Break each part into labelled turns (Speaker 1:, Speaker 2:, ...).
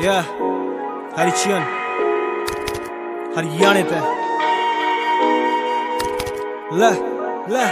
Speaker 1: या हरिचंद हरियाणे पे ले ले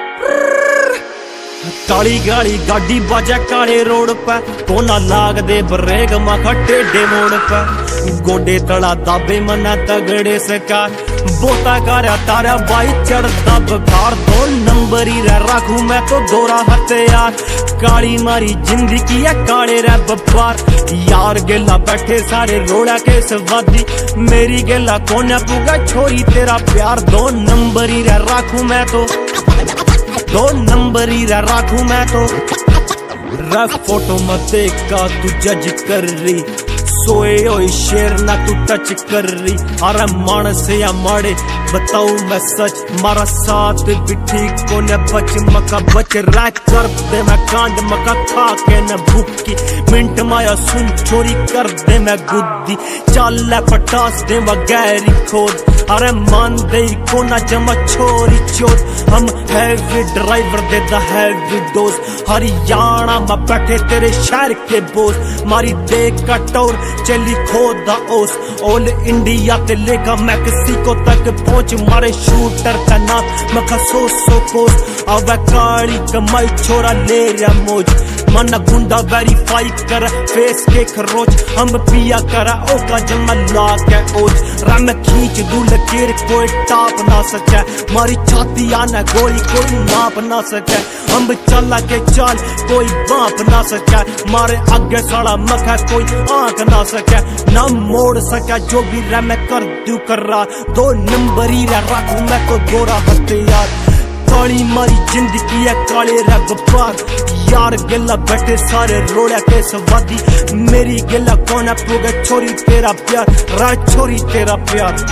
Speaker 1: काली गाड़ी गाड़ी बाजा काले रोड पे कोना लाग दे ब्रेक मखा टेढ़े मोड़ पे गोडे तड़ा दाबे मना तगड़े से कार बोता कार्या तारा बाई चढ़ता बकार 2 नंबर ही रखू मैं तो दोरा हथियार काली मारी जिंदगी है काले रे बपार यार गेला बैठे सारे रोड़ा के सवादी मेरी गेला कोने पुगा छोरी तेरा प्यार 2 नंबर ही रखू मैं तो 2 नंबर ही रखू मैं तो रफ फोटो मत का तू जज कर रही सोए ओए शेर ना तू टच कर रही अरे मानस या माड़े बताऊ मैं सच मारा साथ भी ठीक को न बच मका बच रैक कर दे मैं कांड मका खा के न भूखी मिंट माया सुन चोरी कर दे मैं गुद्दी चल पटास दे मैं गहरी खोद अरे मान दे को ना जमा छोरी चोट हम हैवी ड्राइवर दे द हैवी डोज हरियाणा में बैठे तेरे शहर के बोस मारी देख का टोर चली खोदा ओस ऑल इंडिया ते लेका मैक्सिको तक पहुंच मारे शूटर का नाम मखा सो कोस अब काली कमाई छोरा ले रहा मौज मना गुंडा वेरीफाई कर फेस के खरोच हम पिया करा ओका जमा ला के ओज रम खींच दूल केर कोई टाप ना सके मारी छाती आना गोली कोई नाप ना सके हम चला के चाल कोई बाप ना सके मारे आगे साड़ा मखा कोई आंख ना सके ना मोड़ सके जो भी रह मैं कर दू कर रहा 2 नंबर ही रखू मैं तो दोरा हथियार काली मारी जिंदगी है काले रे बपार यार गेला बैठे सारे रोड़ा के सवादी मेरी गेला कोना पुगे छोरी तेरा प्यार राज छोरी तेरा प्यार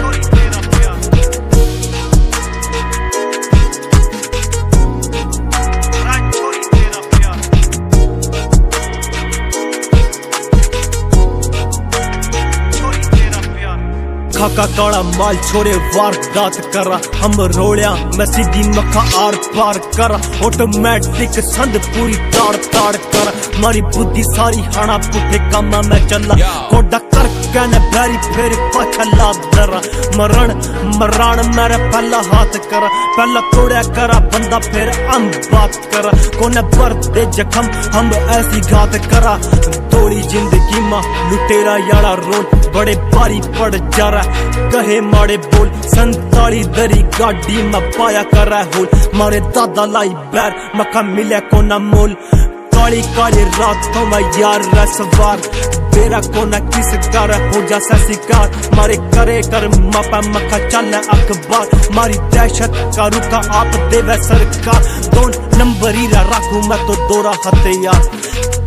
Speaker 1: खाका काला माल छोरे वारदात करा हम रोलिया मैं सीधी मखा आर पार करा ऑटोमेटिक संद पूरी ताड़ ताड़ करा मारी बुद्धि सारी हाना पुठे कामा में चला कोडा कर कहने बैरी फिर पाछा ला दरा मरण मेरे पहला हाथ करा पहला तोड़ा करा बंदा फिर हम बात करा कोने पर दे जखम हम ऐसी घात करा तोड़ी जिंदगी मां लुटेरा यारा रोल बड़े भारी पड़ जा रहा कहे माड़े बोल 47 दरी गाड़ी में पाया कर रहा होल मारे दादा लाई बैर मखा मिले को न मोल काली काली रातों में यार रसवार तेरा कोना किस कर हो जा शिकार मारे करे कर मापा मखा चल अखबार मारी दहशत का रुका आप देवे सरकार 2 नंबर ही रखू मैं तो दोरा हथियार